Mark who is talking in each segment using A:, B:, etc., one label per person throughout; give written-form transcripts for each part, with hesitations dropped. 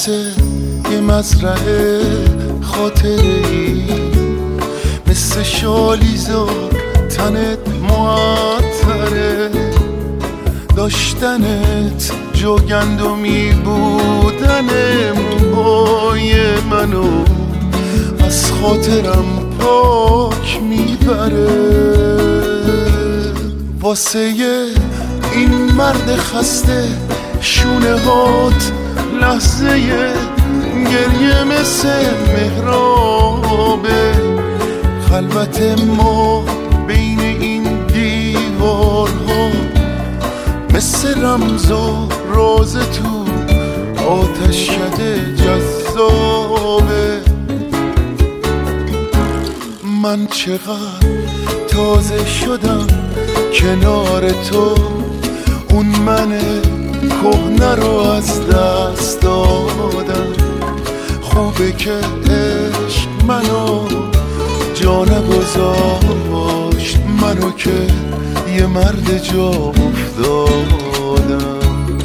A: مثل یه مزرعه خاطره‌ای، مثل شالیزار تنت معطره، داشتنت جا گندمی بودن موهای منو از خاطرم پاک میبره. واسه این مرد خسته شونه هات لحظه گریه مثل مهرابه، خلوت ما بین این دیوارها مثل رمز و راز تو آتشکده جذابه. من چقدر تازه شدم کنار تو، اون من کهنه رو از دست دادم. خوبه که عشق منو جا نگذاشت، منو که یه مرد جا افتادم.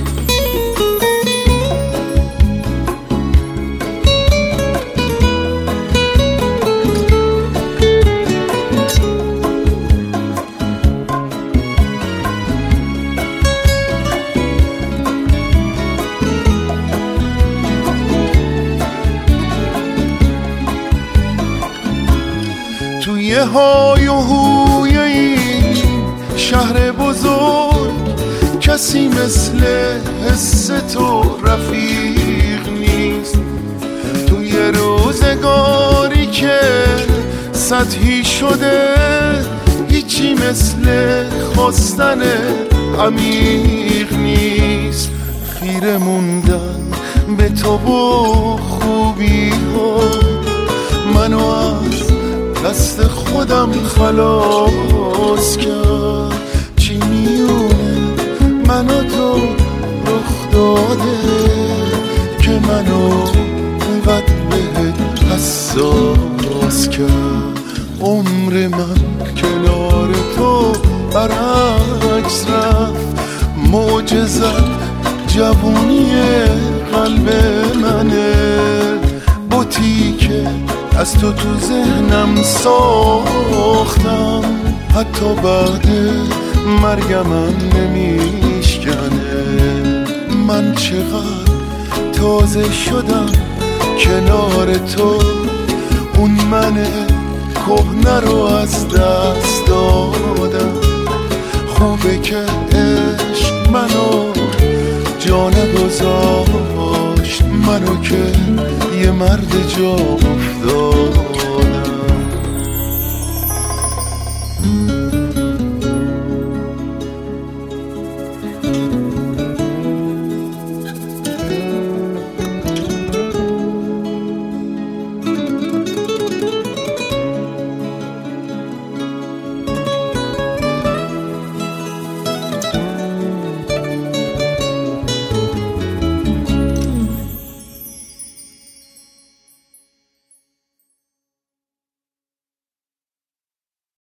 A: توی های و هوی این شهر بزرگ کسی مثل حس تو رفیق نیست. توی روزگاری که سطحی شده هیچی مثل خواستن عمیق نیست. خیره موندن به تو با خوبی ها منو از دست خودم خلاص کرد. چی میونه من و تو رخ داده که منو اونقدر بهت حساس کرد. عمر من کنار تو برعکس رفت، معجزت جوونی قلب منه. بوتی که از تو ذهنم ساختم، حتی بعد مرگم نمیشکنه. من چقدر تازه شدم کنار تو، اون من کهنه رو از دست دادم. خوبه که عشق منو جا نگذاشت، منو که یه مرد جا افتادم.